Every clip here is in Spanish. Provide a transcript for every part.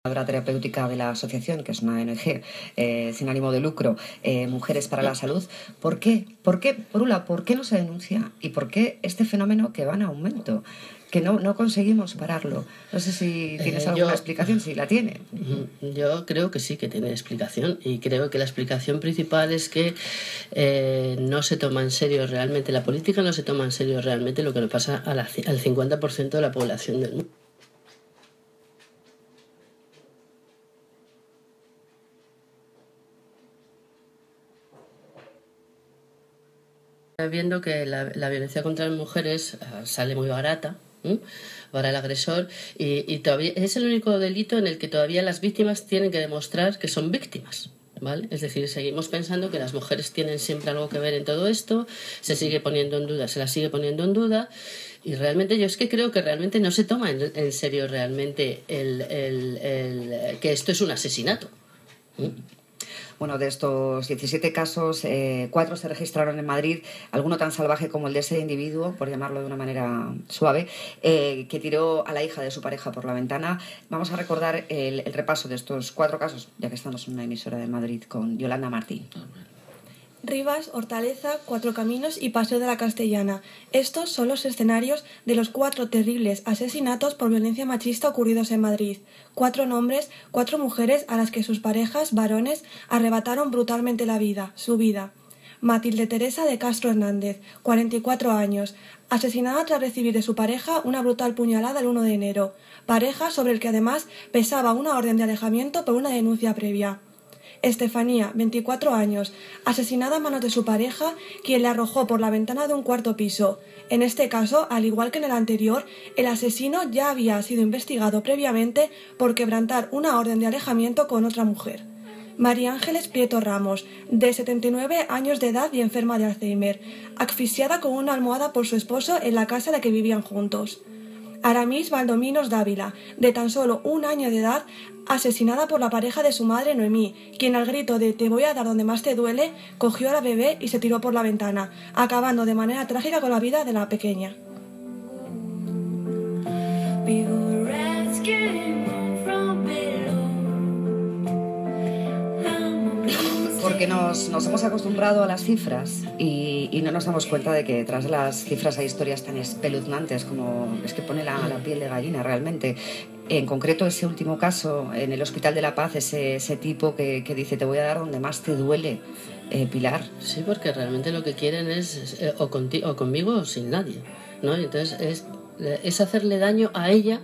terapéutica de la asociación, que es una ONG sin ánimo de lucro, Mujeres para la Salud. ¿Por qué? Por un lado, ¿por qué no se denuncia? ¿Y por qué este fenómeno que va en aumento? Que no conseguimos pararlo. No sé si tienes alguna explicación, si la tiene. Yo creo que sí que tiene explicación, y creo que la explicación principal es que no se toma en serio realmente, la política no se toma en serio realmente lo que le pasa al 50% de la población del mundo. Viendo que la violencia contra las mujeres sale muy barata para el agresor, y todavía es el único delito en el que todavía las víctimas tienen que demostrar que son víctimas, ¿vale? Es decir, seguimos pensando que las mujeres tienen siempre algo que ver en todo esto, se sigue poniendo en duda, se las sigue poniendo en duda, y realmente yo es que creo que realmente no se toma en serio realmente que esto es un asesinato. Bueno, de estos 17 casos, 4 se registraron en Madrid, alguno tan salvaje como el de ese individuo, por llamarlo de una manera suave, que tiró a la hija de su pareja por la ventana. Vamos a recordar el repaso de estos 4 casos, ya que estamos en una emisora de Madrid, con Yolanda Martí. Rivas, Hortaleza, Cuatro Caminos y Paseo de la Castellana. Estos son los escenarios de los 4 terribles asesinatos por violencia machista ocurridos en Madrid. 4 nombres, 4 mujeres a las que sus parejas, varones, arrebataron brutalmente la vida, su vida. Matilde Teresa de Castro Hernández, 44 años, asesinada tras recibir de su pareja una brutal puñalada el 1 de enero. Pareja sobre el que además pesaba una orden de alejamiento por una denuncia previa. Estefanía, 24 años, asesinada a manos de su pareja, quien le arrojó por la ventana de un 4º piso. En este caso, al igual que en el anterior, el asesino ya había sido investigado previamente por quebrantar una orden de alejamiento con otra mujer. María Ángeles Prieto Ramos, de 79 años de edad y enferma de Alzheimer, asfixiada con una almohada por su esposo en la casa en la que vivían juntos. Aramis Valdominos Dávila, de tan solo 1 año de edad, asesinada por la pareja de su madre Noemí, quien al grito de "te voy a dar donde más te duele", cogió a la bebé y se tiró por la ventana, acabando de manera trágica con la vida de la pequeña. Porque nos hemos acostumbrado a las cifras y no nos damos cuenta de que detrás de las cifras hay historias tan espeluznantes como es que pone la piel de gallina realmente. En concreto, ese último caso en el Hospital de la Paz, ese tipo que dice "te voy a dar donde más te duele", Pilar. Sí, porque realmente lo que quieren es o conmigo o sin nadie, ¿no? Y entonces es hacerle daño a ella,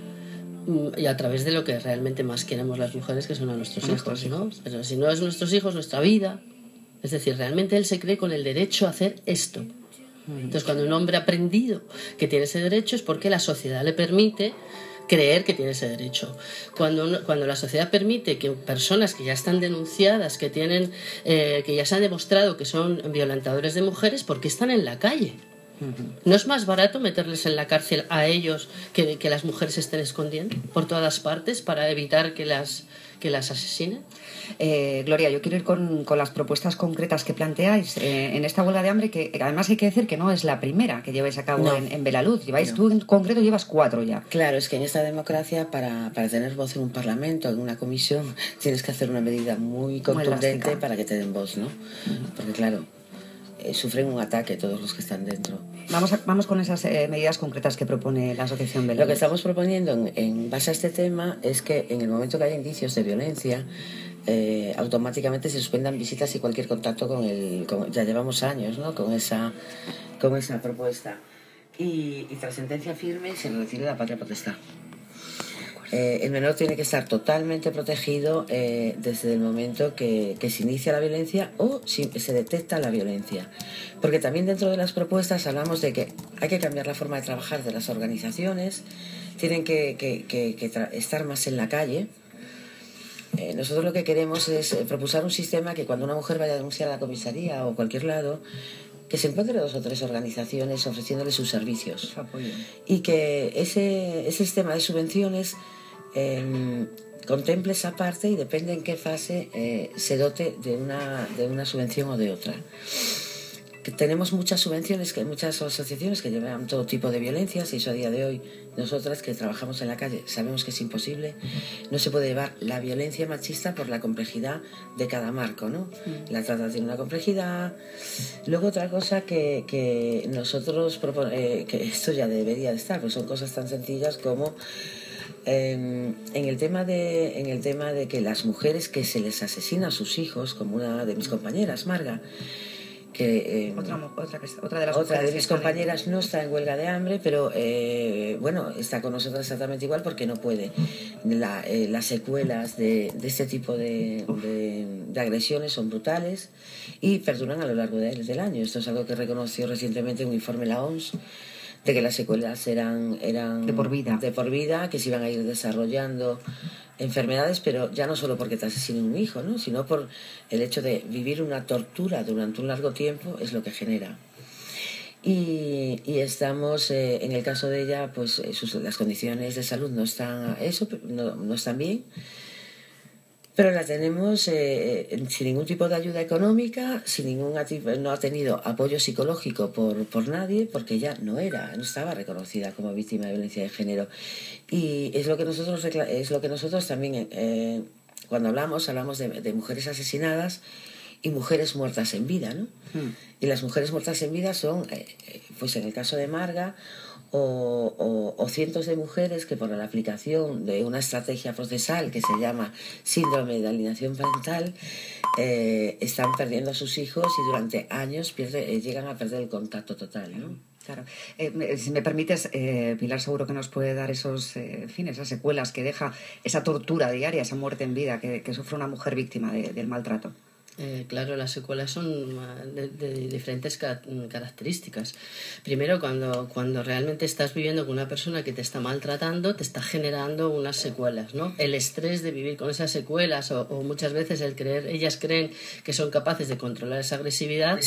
y a través de lo que realmente más queremos las mujeres, que son a nuestros hijos, ¿no? Pero si no es nuestros hijos, nuestra vida. Es decir, realmente él se cree con el derecho a hacer esto. Entonces, cuando un hombre ha aprendido que tiene ese derecho, es porque la sociedad le permite creer que tiene ese derecho. Cuando la sociedad permite que personas que ya están denunciadas, que ya se ha demostrado que son violentadores de mujeres, ¿por qué están en la calle? ¿No es más barato meterles en la cárcel a ellos que las mujeres se estén escondiendo por todas partes para evitar que las asesinen? Gloria, yo quiero ir con las propuestas concretas que planteáis en esta huelga de hambre, que además hay que decir que no es la primera que lleváis a cabo en Belaluz. Tú en concreto llevas 4 ya. Claro, es que en esta democracia, para tener voz en un parlamento, en una comisión, tienes que hacer una medida muy contundente para que te den voz, ¿no? Porque claro, sufren un ataque todos los que están dentro. Vamos con esas medidas concretas que propone la asociación Belaluz. Lo que estamos proponiendo en base a este tema es que en el momento que haya indicios de violencia, automáticamente se suspendan visitas y cualquier contacto ya llevamos años, ¿no?, con esa propuesta, y tras sentencia firme se le retire la patria potestad. El menor tiene que estar totalmente protegido desde el momento que se inicia la violencia o si se detecta la violencia. Porque también dentro de las propuestas hablamos de que hay que cambiar la forma de trabajar de las organizaciones, tienen que estar más en la calle. Nosotros lo que queremos es propulsar un sistema que cuando una mujer vaya a denunciar a la comisaría o cualquier lado, que se encuentre 2 o 3 organizaciones ofreciéndole sus servicios. Y que ese sistema de subvenciones contemple esa parte y depende en qué fase se dote de una subvención o de otra. que tenemos muchas subvenciones, que hay muchas asociaciones que llevan todo tipo de violencias, y eso a día de hoy nosotras que trabajamos en la calle sabemos que es imposible. No se puede llevar la violencia machista por la complejidad de cada marco, ¿no? La trata tiene una complejidad. Luego otra cosa que nosotros que esto ya debería de estar, pues son cosas tan sencillas como en el tema de que las mujeres que se les asesina a sus hijos, como una de mis compañeras, Marga, que otra de mis compañeras no está en huelga de hambre, pero bueno, está con nosotros exactamente igual porque no puede. Las secuelas de este tipo de agresiones son brutales y perduran a lo largo del año. Esto es algo que reconoció recientemente un informe de la OMS, de que las secuelas eran de por vida, que se iban a ir desarrollando enfermedades, pero ya no solo porque te asesinen un hijo, ¿no? Sino por el hecho de vivir una tortura durante un largo tiempo, es lo que genera. Y estamos, en el caso de ella, pues las condiciones de salud no están bien, pero la tenemos sin ningún tipo de ayuda económica, no ha tenido apoyo psicológico por nadie, porque ella no estaba reconocida como víctima de violencia de género. Y es lo que nosotros también, cuando hablamos de mujeres asesinadas y mujeres muertas en vida, ¿no? Y las mujeres muertas en vida son, pues en el caso de Marga, o cientos de mujeres que por la aplicación de una estrategia procesal que se llama síndrome de alienación parental están perdiendo a sus hijos y durante años llegan a perder el contacto total, ¿no? Claro. Si me permites, Pilar seguro que nos puede dar esas secuelas que deja esa tortura diaria, esa muerte en vida que sufre una mujer víctima del maltrato. Claro, las secuelas son de diferentes características. Primero, cuando realmente estás viviendo con una persona que te está maltratando, te está generando unas secuelas, ¿no? El estrés de vivir con esas secuelas o muchas veces ellas creen que son capaces de controlar esa agresividad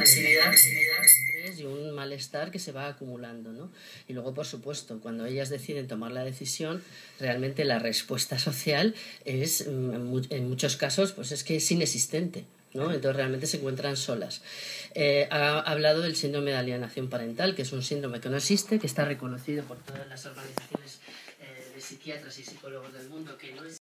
y un malestar que se va acumulando, ¿no? Y luego, por supuesto, cuando ellas deciden tomar la decisión, realmente la respuesta social es, en muchos casos, pues es que es inexistente, ¿no? Entonces realmente se encuentran solas. Ha hablado del síndrome de alienación parental, que es un síndrome que no existe, que está reconocido por todas las organizaciones de psiquiatras y psicólogos del mundo, que no es